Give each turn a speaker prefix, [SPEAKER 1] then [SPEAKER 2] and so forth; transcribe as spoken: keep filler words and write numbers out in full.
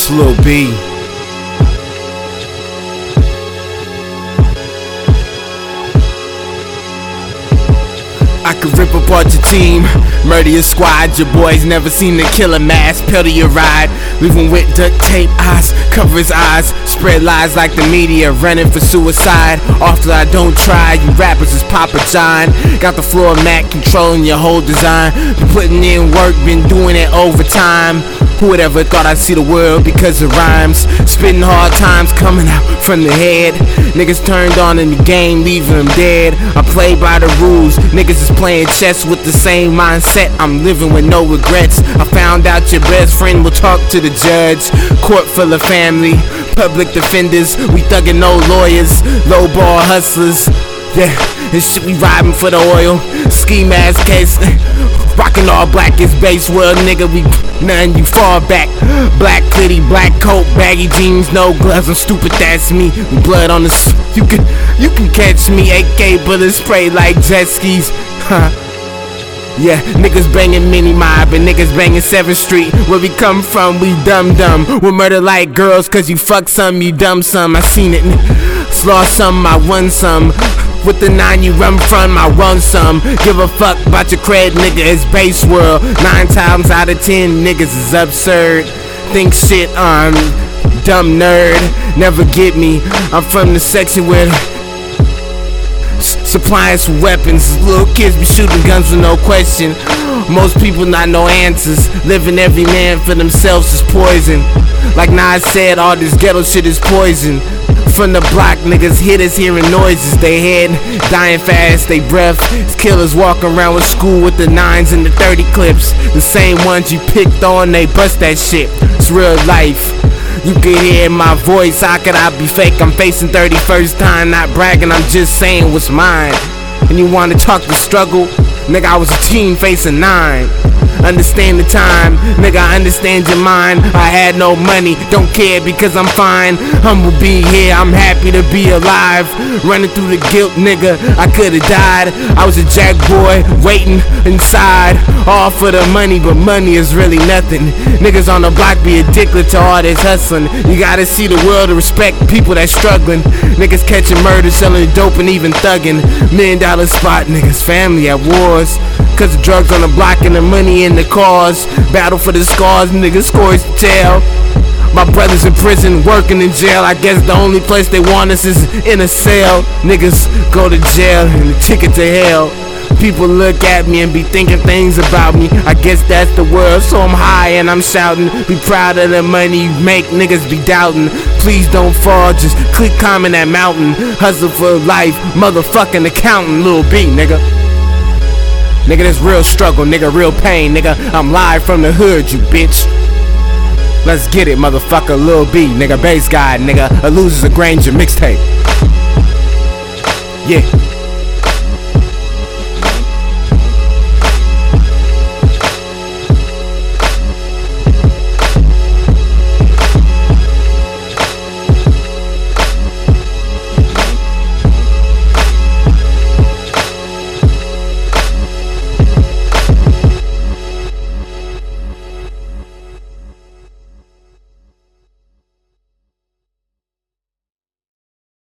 [SPEAKER 1] It's Lil B. I could rip apart your team, murder your squad. Your boys never seen the killer mask, pedal your ride. Leave him with duct tape eyes, cover his eyes. Spread lies like the media, running for suicide. After I don't try, you rappers is Papa John. Got the floor mat, controlling your whole design. Been putting in work, been doing it overtime. Who would ever thought I'd see the world because of rhymes? Spitting hard times coming out from the head. Niggas turned on in the game, leaving them dead. I play by the rules, niggas is playing chess with the same mindset. I'm living with no regrets. I found out your best friend will talk to the judge. Court full of family, public defenders. We thuggin' no lawyers, low ball hustlers. Yeah, this shit we riding for the oil. Ski mask case, rockin' all black is base world, nigga. We nothing, you fall back. Black hoodie, black coat, baggy jeans, no gloves. I'm stupid, that's me. Blood on the s you can you can catch me. A K bullets spray like jet skis. Huh. Yeah, niggas banging Mini Mob and niggas banging seventh street. Where we come from, we dumb dumb. We murder like girls, cause you fuck some, you dumb some. I seen it. Lost some, I won some. With the nine you run from, I run some. Give a fuck about your cred, nigga, it's base world. Nine times out of ten, niggas is absurd. Think shit on, dumb nerd. Never get me, I'm from the section where supplying some weapons. Little kids be shooting guns with no question. Most people not no answers. Living every man for themselves is poison. Like Nas said, all this ghetto shit is poison. From the block, niggas hit us hearing noises. They head dying fast, they breath. It's killers walking around with school with the nines and the thirty clips. The same ones you picked on, they bust that shit. It's real life. You can hear my voice, how could I be fake? I'm facing thirty-first time, not bragging, I'm just saying what's mine. And you wanna talk the struggle? Nigga, I was a teen facing nine. Understand the time, nigga, I understand your mind. I had no money, don't care because I'm fine. Humble be here, I'm happy to be alive. Running through the guilt, nigga, I could've died. I was a jack boy, waiting inside. All for the money, but money is really nothing. Niggas on the block be addicted to all this hustling. You gotta see the world to respect people that's struggling. Niggas catching murder, selling dope and even thugging. Million dollar spot, niggas family at wars. Cause the drugs on the block and the money in the cars. Battle for the scars, niggas scores to tell. My brothers in prison, working in jail. I guess the only place they want us is in a cell. Niggas go to jail and a ticket to hell. People look at me and be thinking things about me. I guess that's the world, so I'm high and I'm shouting. Be proud of the money you make, niggas be doubting. Please don't fall, just click comment that mountain. Hustle for life, motherfucking accountant, Lil B, nigga. Nigga, this real struggle, nigga, real pain, nigga. I'm live from the hood, you bitch. Let's get it, motherfucker, Lil B, nigga, bass guy, nigga. A Losers of Granger mixtape. Yeah.